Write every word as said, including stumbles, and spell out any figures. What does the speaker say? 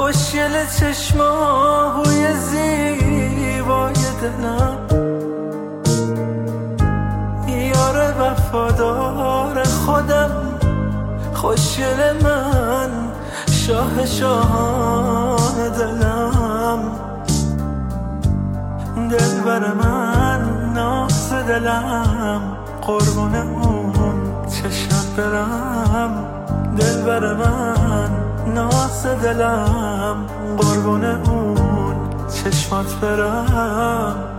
خوشگل چشماهوی زیبای دلم، یار وفادار خودم، خوشگل من، شاه شاهان دلم، دلبر من، ناز دلم، قربون اون چشمت برم. دلبر من، ناز دلم، قربون اون چشمت برم.